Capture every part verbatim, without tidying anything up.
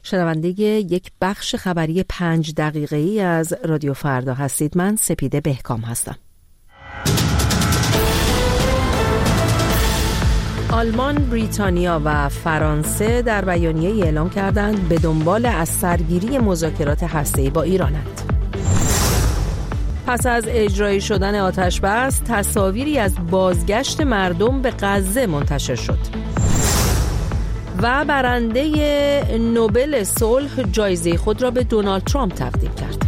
شنونده یک بخش خبری پنج دقیقه‌ای از رادیو فردا هستید. من سپیده بهکام هستم. آلمان، بریتانیا و فرانسه در بیانیه‌ای اعلام کردند به دنبال از سرگیری مذاکرات هسته‌ای با ایرانند. پس از اجرایی شدن آتش‌بس، تصاویری از بازگشت مردم به غزه منتشر شد. و برنده نوبل صلح جایزه خود را به دونالد ترامپ تقدیم کرد.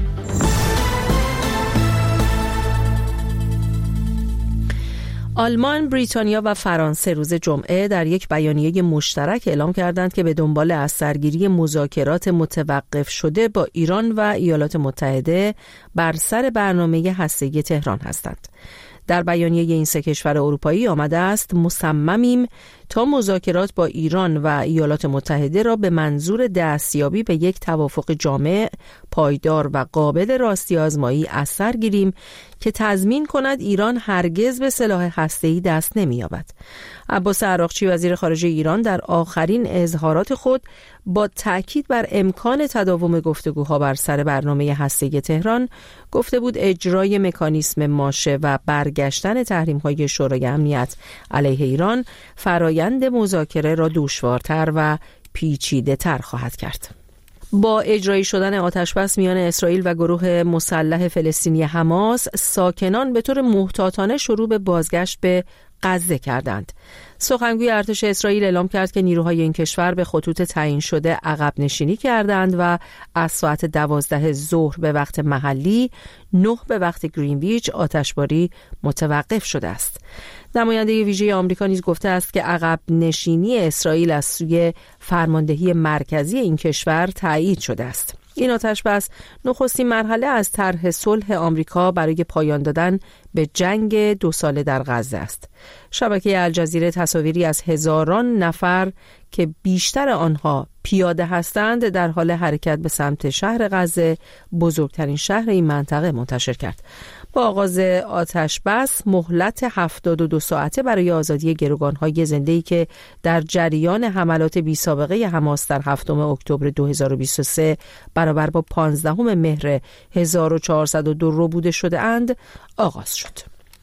آلمان، بریتانیا و فرانسه روز جمعه در یک بیانیه مشترک اعلام کردند که به دنبال از سرگیری مذاکرات متوقف شده با ایران و ایالات متحده بر سر برنامه هسته‌ای تهران هستند. در بیانیه این سه کشور اروپایی آمده است مصممیم تا مذاکرات با ایران و ایالات متحده را به منظور دستیابی به یک توافق جامع، پایدار و قابل راستی آزمایی از سر گیریم که تضمین کند ایران هرگز به سلاح هسته‌ای دست نمی‌یابد. عباس عراقچی وزیر خارجه ایران در آخرین اظهارات خود با تأکید بر امکان تداوم گفتگوها بر سر برنامه هسته‌ای تهران گفته بود اجرای مکانیسم ماشه و برگشتن تحریم‌های شورای امنیت علیه ایران فرایند مذاکره را دشوارتر و پیچیده‌تر خواهد کرد. با اجرایی شدن آتش‌بس میان اسرائیل و گروه مسلح فلسطینی حماس، ساکنان به طور محتاطانه شروع به بازگشت به غزه کردند. سخنگوی ارتش اسرائیل اعلام کرد که نیروهای این کشور به خطوط تعیین شده عقب نشینی کردند و از ساعت دوازده ظهر به وقت محلی، نه به وقت گرینویچ آتشباری متوقف شده است. نماینده ویژه آمریکا نیز گفته است که عقب نشینی اسرائیل از سوی فرماندهی مرکزی این کشور تایید شده است. این آتش‌بس نخستین مرحله از طرح صلح آمریکا برای پایان دادن به جنگ دو ساله در غزه است. شبکه الجزیره تصاویری از هزاران نفر که بیشتر آنها پیاده هستند در حال حرکت به سمت شهر غزه، بزرگترین شهر این منطقه، منتشر کرد. با آغاز آتش‌بس مهلت هفتاد و دو ساعته برای آزادی گروگان‌های زنده‌ای که در جریان حملات بی‌سابقه حماس در هفتم اکتبر دو هزار و بیست و سه برابر با پانزدهم مهر هزار و چهارصد و دو ربوده شده اند آغاز شد.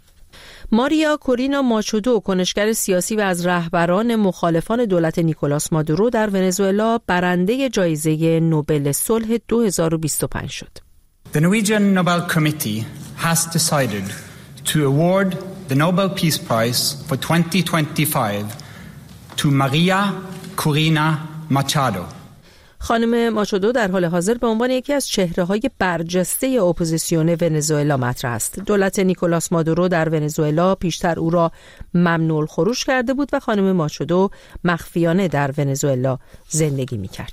ماریا کورینا ماچودو، کنشگر سیاسی و از رهبران مخالفان دولت نیکولاس مادورو در ونزوئلا، برنده جایزه نوبل صلح دو هزار و بیست و پنج شد. The Norwegian Nobel Committee has decided to award the Nobel Peace Prize for twenty twenty-five to Maria Corina Machado. خانم ماچودو در حال حاضر به عنوان یکی از چهره‌های برجسته اپوزیسیون ونزوئلا مطرح است. دولت نیکولاس مادورو در ونزوئلا پیشتر او را ممنوع الخروج کرده بود و خانم ماچودو مخفیانه در ونزوئلا زندگی می‌کرد.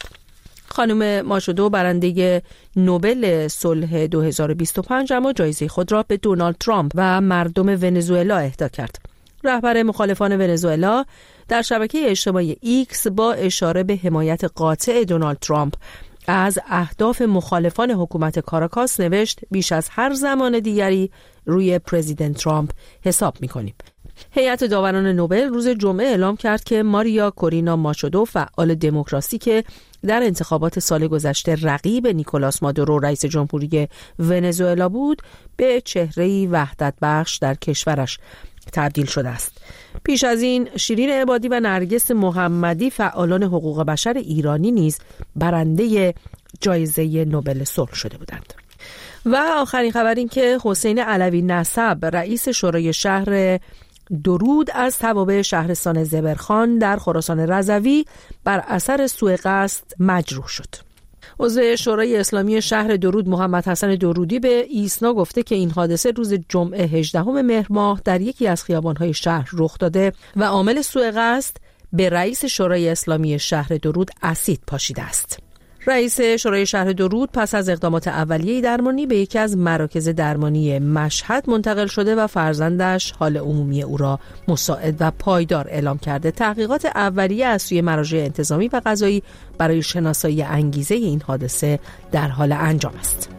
خانم ماچودو برنده نوبل صلح دو هزار و بیست و پنج اما جایزه خود را به دونالد ترامپ و مردم ونزوئلا اهدا کرد. رهبر مخالفان ونزوئلا در شبکه اجتماعی ایکس با اشاره به حمایت قاطع دونالد ترامپ از اهداف مخالفان حکومت کاراکاس نوشت بیش از هر زمان دیگری روی پرزیدنت ترامپ حساب می‌کنیم. هیئت داوران نوبل روز جمعه اعلام کرد که ماریا کورینا ماچودو، فعال دموکراسی که در انتخابات سال گذشته رقیب نیکولاس مادورو رئیس جمهوری ونزوئلا بود، به چهره‌ای وحدت بخش در کشورش تبدیل شده است. پیش از این شیرین عبادی و نرگس محمدی، فعالان حقوق بشر ایرانی نیز برنده جایزه نوبل صلح شده بودند. و آخرین خبر این که حسین علوی نسب، رئیس شورای شهر درود از توابع شهرستان زبرخان در خراسان رضوی، بر اثر سوء قصد مجروح شد. عضو شورای اسلامی شهر درود محمد حسن درودی به ایسنا گفته که این حادثه روز جمعه هجدهم مهر ماه در یکی از خیابان‌های شهر رخ داده و عامل سوء قصد به رئیس شورای اسلامی شهر درود اسید پاشیده است. رئیس شورای شهر درود پس از اقدامات اولیه درمانی به یکی از مراکز درمانی مشهد منتقل شده و فرزندش حال عمومی او را مساعد و پایدار اعلام کرده. تحقیقات اولیه از سوی مراجع انتظامی و قضایی برای شناسایی انگیزه این حادثه در حال انجام است.